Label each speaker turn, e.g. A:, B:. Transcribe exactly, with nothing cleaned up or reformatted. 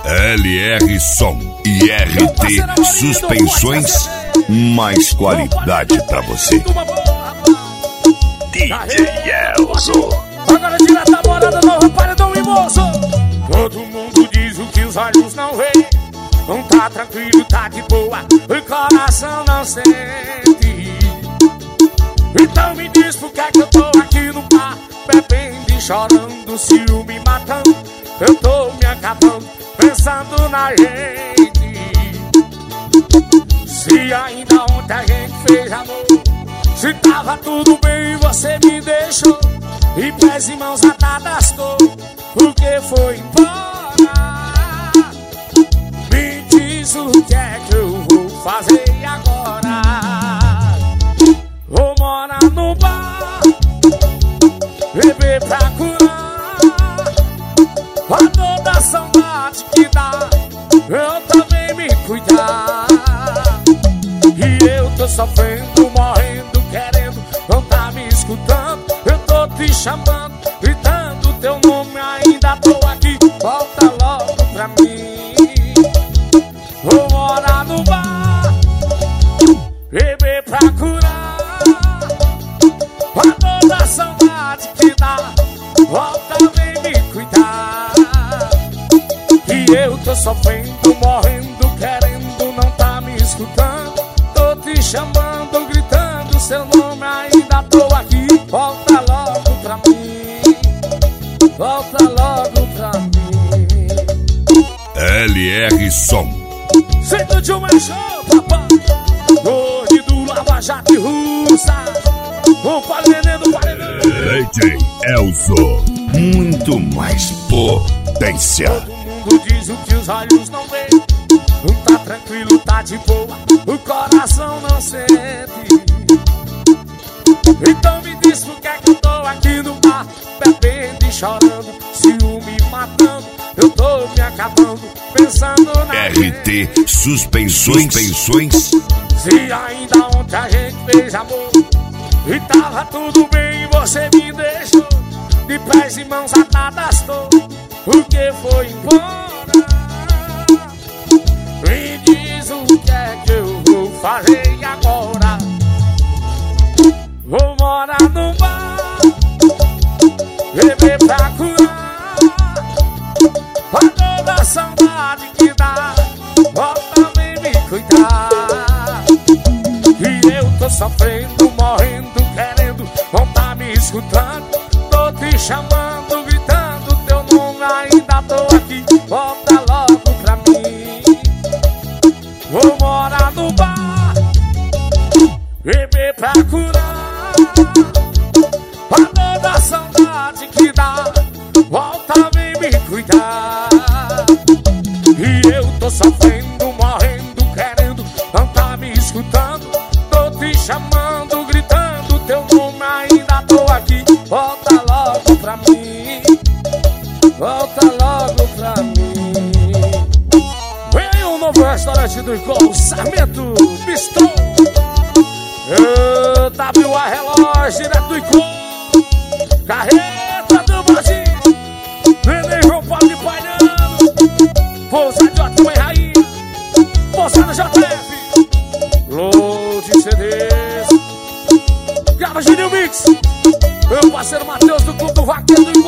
A: L R Som e R T Suspensões, mais qualidade pra você. D J Elzo.
B: Agora direto da morada nova, paredão e moço. Todo mundo diz o que os olhos não veem. Não tá tranquilo, tá de boa, o coração não sente. Então me diz por que é que eu tô aqui no bar, bebendo e chorando, ciúme matando. Eu tô me acabando, pensando na gente. Se ainda ontem a gente fez amor, se tava tudo bem e você me deixou, e pés e mãos atadas tô, porque foi embora. Me diz o que é que eu vou fazer agora. Vou morar no bar, beber pra curar a dor da saudade que dá, eu também me cuidar. E eu tô sofrendo, morrendo, querendo, não tá me escutando. Eu tô te chamando, gritando teu nome, ainda tô aqui, volta logo pra mim. Vou morar no bar, beber pra curar a dor da saudade que dá, volta vem me cuidar. E eu tô sofrendo, morrendo, querendo, não tá me escutando. Tô te chamando, gritando seu nome, ainda tô aqui, volta logo pra mim, volta logo pra mim.
A: L R Som.
B: Senta de uma show, papai. Hoje do Lava Jato e Russa, o paredão do paredão.
A: D J Elzo, muito mais potência.
B: Todo mundo diz o que os olhos não veem. Não tá tranquilo, tá de boa, o coração não sente. Então me diz por que é que eu tô aqui no bar, bebendo e chorando, ciúme matando. Eu tô me acabando, pensando na
A: R T Suspensões. Suspensões.
B: Se ainda ontem a gente fez amor, e tava tudo bem e você me deixou, de pés e mãos atadas tô, porque foi embora. Me diz o que é que eu vou fazer agora. Vou morar no bar, beber pra curar a dor da saudade que dá, volta vem me cuidar. E eu tô sofrendo, morrendo, querendo, não tá me escutando. Tô te chamando, gritando teu nome, ainda tô aqui, volta logo pra mim. Vou morar no bar, beber pra curar a dor da saudade que dá, volta vem me cuidar. E eu tô sofrendo, morrendo, querendo, não tá me escutando. Tô te chamando, gritando teu nome, ainda tô aqui, volta logo pra mim, volta logo pra mim. Vem aí um novo restaurante do Icol, Sarmento Bistrô. Eu, W A Relógio, direto do Icol, Carreta do Brasil, Neném João Paulo de Pairano, Pousa de Ótima e Rainha, Pousada J F, Load C Ds, grava Júnior Mix, meu parceiro Matheus do Clube do Vaqueiro do